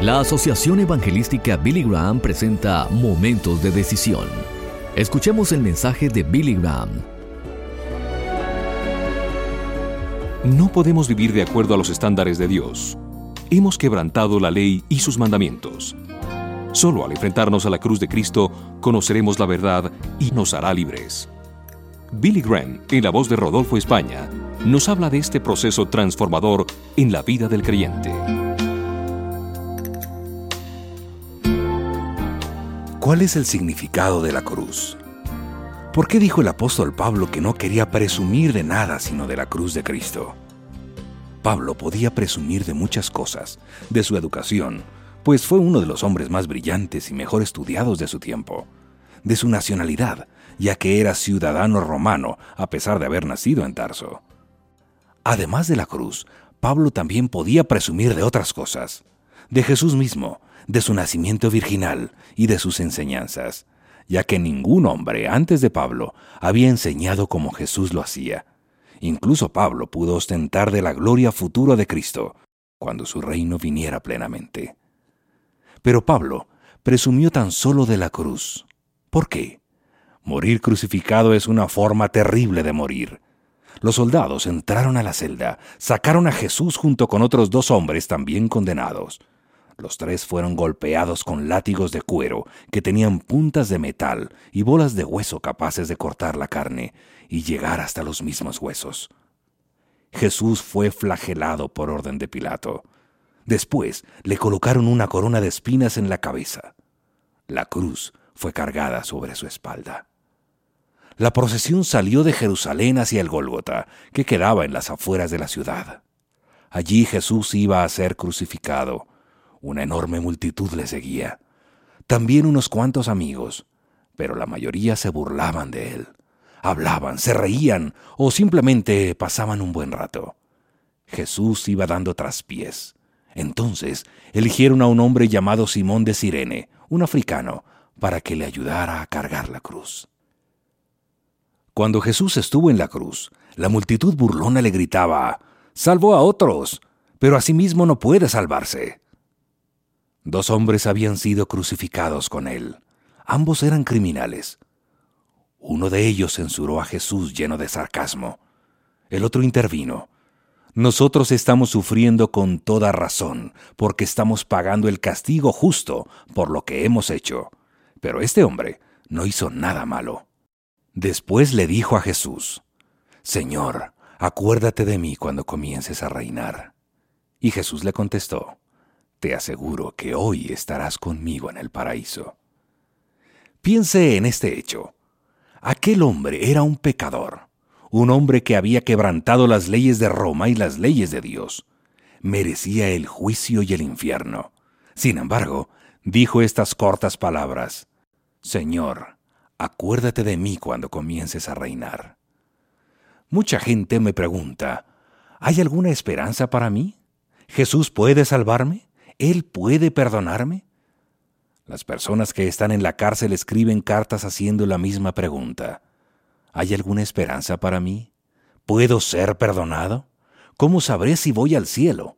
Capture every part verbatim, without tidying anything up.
La Asociación Evangelística Billy Graham presenta Momentos de Decisión. Escuchemos el mensaje de Billy Graham. No podemos vivir de acuerdo a los estándares de Dios. Hemos quebrantado la ley y sus mandamientos. Solo al enfrentarnos a la cruz de Cristo, conoceremos la verdad y nos hará libres. Billy Graham, en la voz de Rodolfo España, nos habla de este proceso transformador en la vida del creyente. ¿Cuál es el significado de la cruz? ¿Por qué dijo el apóstol Pablo que no quería presumir de nada sino de la cruz de Cristo? Pablo podía presumir de muchas cosas, de su educación, pues fue uno de los hombres más brillantes y mejor estudiados de su tiempo, de su nacionalidad, ya que era ciudadano romano a pesar de haber nacido en Tarso. Además de la cruz, Pablo también podía presumir de otras cosas, de Jesús mismo, de su nacimiento virginal y de sus enseñanzas, ya que ningún hombre antes de Pablo había enseñado como Jesús lo hacía. Incluso Pablo pudo ostentar de la gloria futura de Cristo, cuando su reino viniera plenamente. Pero Pablo presumió tan solo de la cruz. ¿Por qué? Morir crucificado es una forma terrible de morir. Los soldados entraron a la celda, sacaron a Jesús junto con otros dos hombres también condenados. Los tres fueron golpeados con látigos de cuero que tenían puntas de metal y bolas de hueso capaces de cortar la carne y llegar hasta los mismos huesos. Jesús fue flagelado por orden de Pilato. Después le colocaron una corona de espinas en la cabeza. La cruz fue cargada sobre su espalda. La procesión salió de Jerusalén hacia el Gólgota, que quedaba en las afueras de la ciudad. Allí Jesús iba a ser crucificado. Una enorme multitud le seguía. También unos cuantos amigos, pero la mayoría se burlaban de él. Hablaban, se reían o simplemente pasaban un buen rato. Jesús iba dando traspiés. Entonces eligieron a un hombre llamado Simón de Cirene, un africano, para que le ayudara a cargar la cruz. Cuando Jesús estuvo en la cruz, la multitud burlona le gritaba: «Salvó a otros, pero a sí mismo no puede salvarse». Dos hombres habían sido crucificados con él. Ambos eran criminales. Uno de ellos censuró a Jesús lleno de sarcasmo. El otro intervino: «Nosotros estamos sufriendo con toda razón, porque estamos pagando el castigo justo por lo que hemos hecho. Pero este hombre no hizo nada malo». Después le dijo a Jesús: «Señor, acuérdate de mí cuando comiences a reinar». Y Jesús le contestó: «Te aseguro que hoy estarás conmigo en el paraíso». Piense en este hecho. Aquel hombre era un pecador, un hombre que había quebrantado las leyes de Roma y las leyes de Dios. Merecía el juicio y el infierno. Sin embargo, dijo estas cortas palabras: «Señor, acuérdate de mí cuando comiences a reinar». Mucha gente me pregunta: ¿hay alguna esperanza para mí? ¿Jesús puede salvarme? ¿Él puede perdonarme? Las personas que están en la cárcel escriben cartas haciendo la misma pregunta. ¿Hay alguna esperanza para mí? ¿Puedo ser perdonado? ¿Cómo sabré si voy al cielo?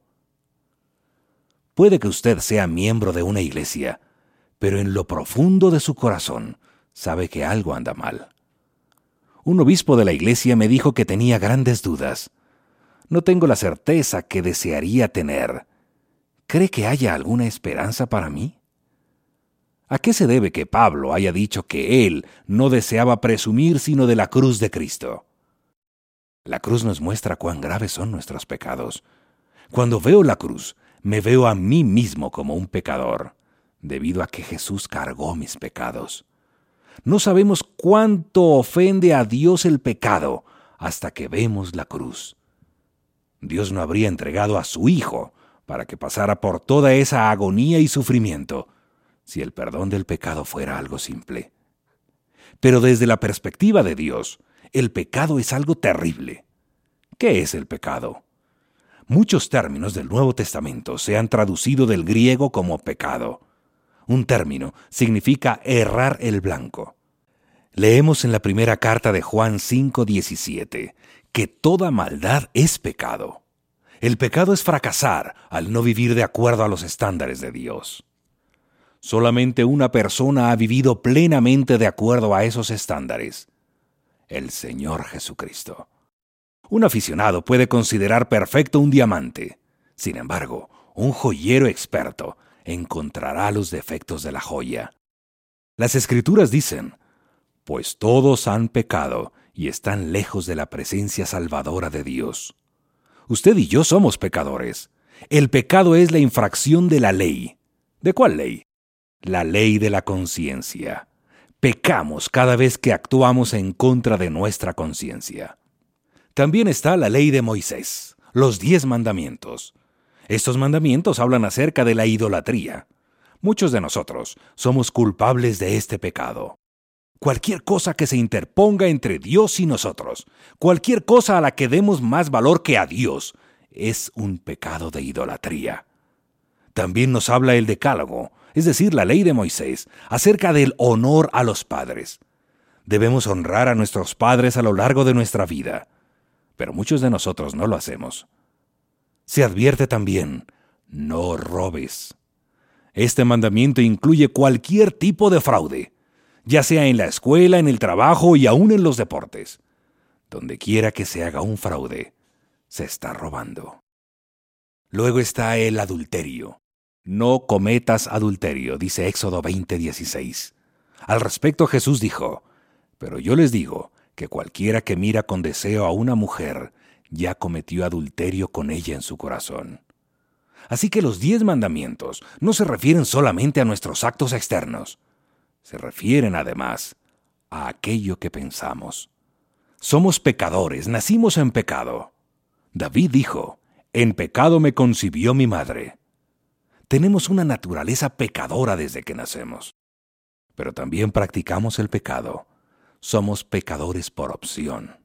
Puede que usted sea miembro de una iglesia, pero en lo profundo de su corazón sabe que algo anda mal. Un obispo de la iglesia me dijo que tenía grandes dudas. No tengo la certeza que desearía tener. ¿Cree que haya alguna esperanza para mí? ¿A qué se debe que Pablo haya dicho que él no deseaba presumir sino de la cruz de Cristo? La cruz nos muestra cuán graves son nuestros pecados. Cuando veo la cruz, me veo a mí mismo como un pecador, debido a que Jesús cargó mis pecados. No sabemos cuánto ofende a Dios el pecado hasta que vemos la cruz. Dios no habría entregado a su Hijo para que pasara por toda esa agonía y sufrimiento, si el perdón del pecado fuera algo simple. Pero desde la perspectiva de Dios, el pecado es algo terrible. ¿Qué es el pecado? Muchos términos del Nuevo Testamento se han traducido del griego como pecado. Un término significa errar el blanco. Leemos en la primera carta de Juan cinco diecisiete que toda maldad es pecado. El pecado es fracasar al no vivir de acuerdo a los estándares de Dios. Solamente una persona ha vivido plenamente de acuerdo a esos estándares: el Señor Jesucristo. Un aficionado puede considerar perfecto un diamante. Sin embargo, un joyero experto encontrará los defectos de la joya. Las Escrituras dicen: pues todos han pecado y están lejos de la presencia salvadora de Dios. Usted y yo somos pecadores. El pecado es la infracción de la ley. ¿De cuál ley? La ley de la conciencia. Pecamos cada vez que actuamos en contra de nuestra conciencia. También está la ley de Moisés, los diez mandamientos. Estos mandamientos hablan acerca de la idolatría. Muchos de nosotros somos culpables de este pecado. Cualquier cosa que se interponga entre Dios y nosotros, cualquier cosa a la que demos más valor que a Dios, es un pecado de idolatría. También nos habla el Decálogo, es decir, la ley de Moisés, acerca del honor a los padres. Debemos honrar a nuestros padres a lo largo de nuestra vida, pero muchos de nosotros no lo hacemos. Se advierte también: no robes. Este mandamiento incluye cualquier tipo de fraude, ya sea en la escuela, en el trabajo y aún en los deportes. Donde quiera que se haga un fraude, se está robando. Luego está el adulterio. No cometas adulterio, dice Éxodo veinte dieciséis. Al respecto, Jesús dijo: pero yo les digo que cualquiera que mira con deseo a una mujer ya cometió adulterio con ella en su corazón. Así que los diez mandamientos no se refieren solamente a nuestros actos externos. Se refieren además a aquello que pensamos. Somos pecadores, nacimos en pecado. David dijo: en pecado me concibió mi madre. Tenemos una naturaleza pecadora desde que nacemos. Pero también practicamos el pecado. Somos pecadores por opción.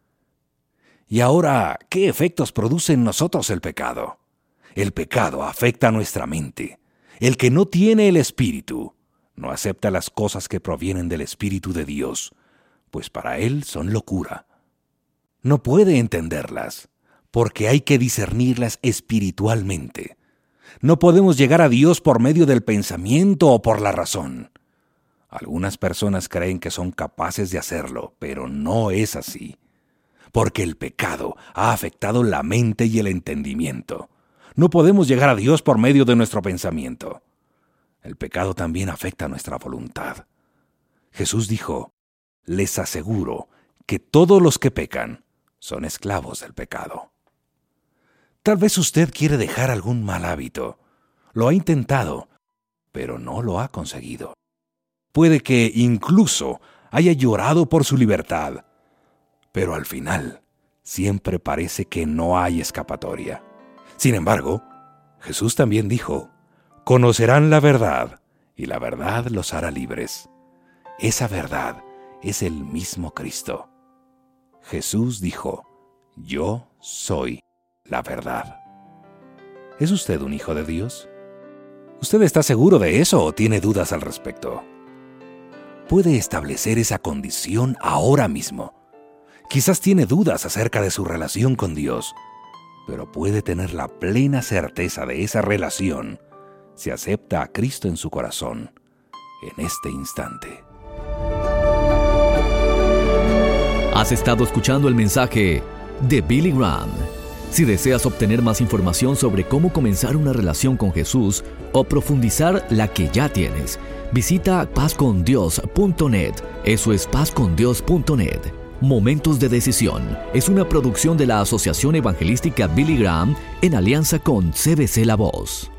Y ahora, ¿qué efectos produce en nosotros el pecado? El pecado afecta a nuestra mente. El que no tiene el Espíritu no acepta las cosas que provienen del Espíritu de Dios, pues para él son locura. No puede entenderlas, porque hay que discernirlas espiritualmente. No podemos llegar a Dios por medio del pensamiento o por la razón. Algunas personas creen que son capaces de hacerlo, pero no es así, porque el pecado ha afectado la mente y el entendimiento. No podemos llegar a Dios por medio de nuestro pensamiento. El pecado también afecta nuestra voluntad. Jesús dijo: les aseguro que todos los que pecan son esclavos del pecado. Tal vez usted quiere dejar algún mal hábito. Lo ha intentado, pero no lo ha conseguido. Puede que incluso haya llorado por su libertad, pero al final siempre parece que no hay escapatoria. Sin embargo, Jesús también dijo: conocerán la verdad, y la verdad los hará libres. Esa verdad es el mismo Cristo. Jesús dijo: yo soy la verdad. ¿Es usted un hijo de Dios? ¿Usted está seguro de eso o tiene dudas al respecto? Puede establecer esa condición ahora mismo. Quizás tiene dudas acerca de su relación con Dios, pero puede tener la plena certeza de esa relación si acepta a Cristo en su corazón en este instante. Has estado escuchando el mensaje de Billy Graham. Si deseas obtener más información sobre cómo comenzar una relación con Jesús o profundizar la que ya tienes, visita paz con dios punto net. Eso es paz con dios punto net. Momentos de Decisión es una producción de la Asociación Evangelística Billy Graham en alianza con C B C La Voz.